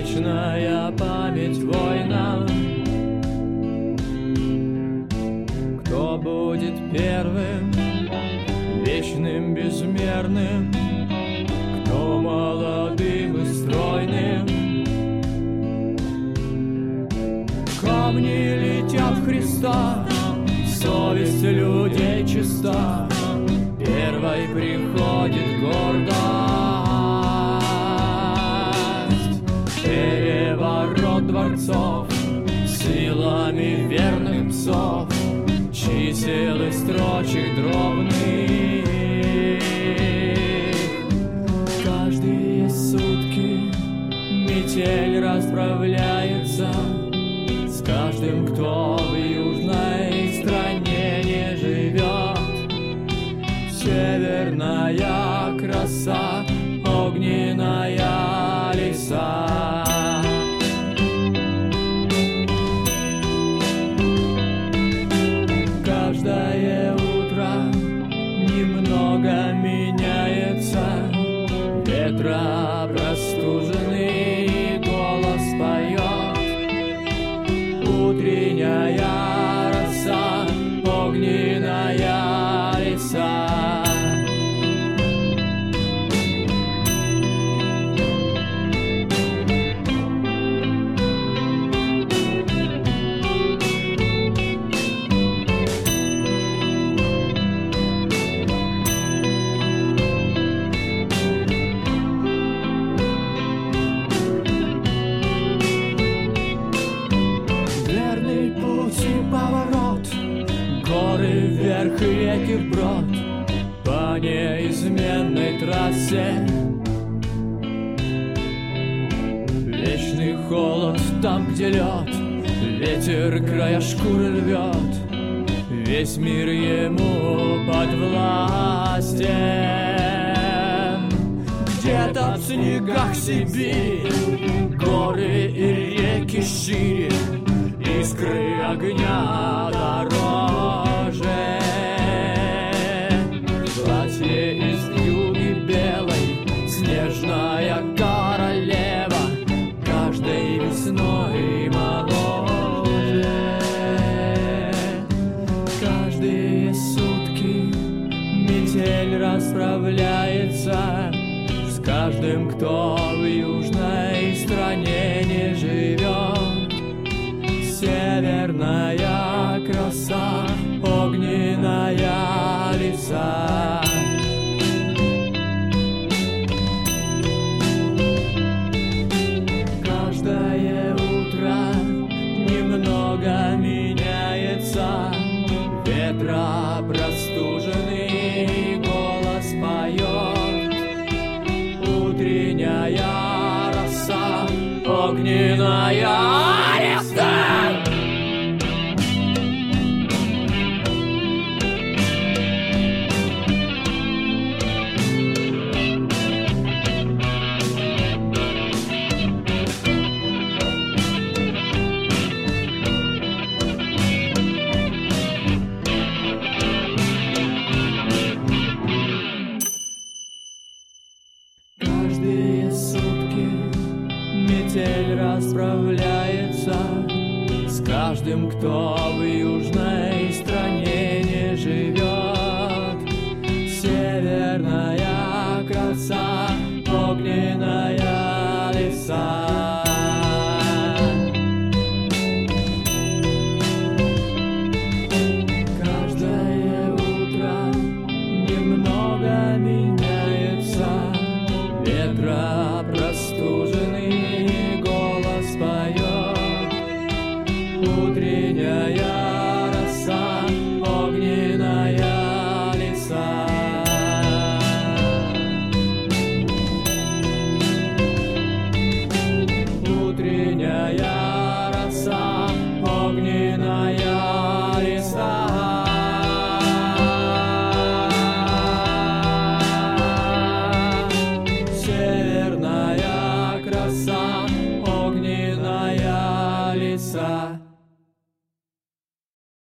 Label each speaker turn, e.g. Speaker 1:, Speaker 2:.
Speaker 1: вечная память воинам. Кто будет первым, вечным, безмерным, кто молодым и стройным? Камни летят в Христа, совесть людей чиста, первой приходит гордость. Переворот дворцов силами верных псов, чисел и строчек дробных. Каждые сутки метель расправляется с каждым, кто в южной стране не живет. Северная краса, огненная леса. Каждое утро немного меняется, ветра простуженный голос поет. Утренняя роса, огненная леса. Вверх и реки вброд по неизменной трассе. Вечный холод там, где лед, ветер края шкуры рвет. Весь мир ему подвластен. Где-то в снегах Сибири горы и реки шире, искры огня дороже. Платье из юги белой, снежная королева, каждой весной моложе. Каждые сутки метель расправляется с каждым, кто в южной стране не живет. Северная краса, огненная леса. Каждое утро немного меняется, ветра простуженный голос поет. Утренняя роса, огненная леса. Каждые сутки метель расправляется с каждым, кто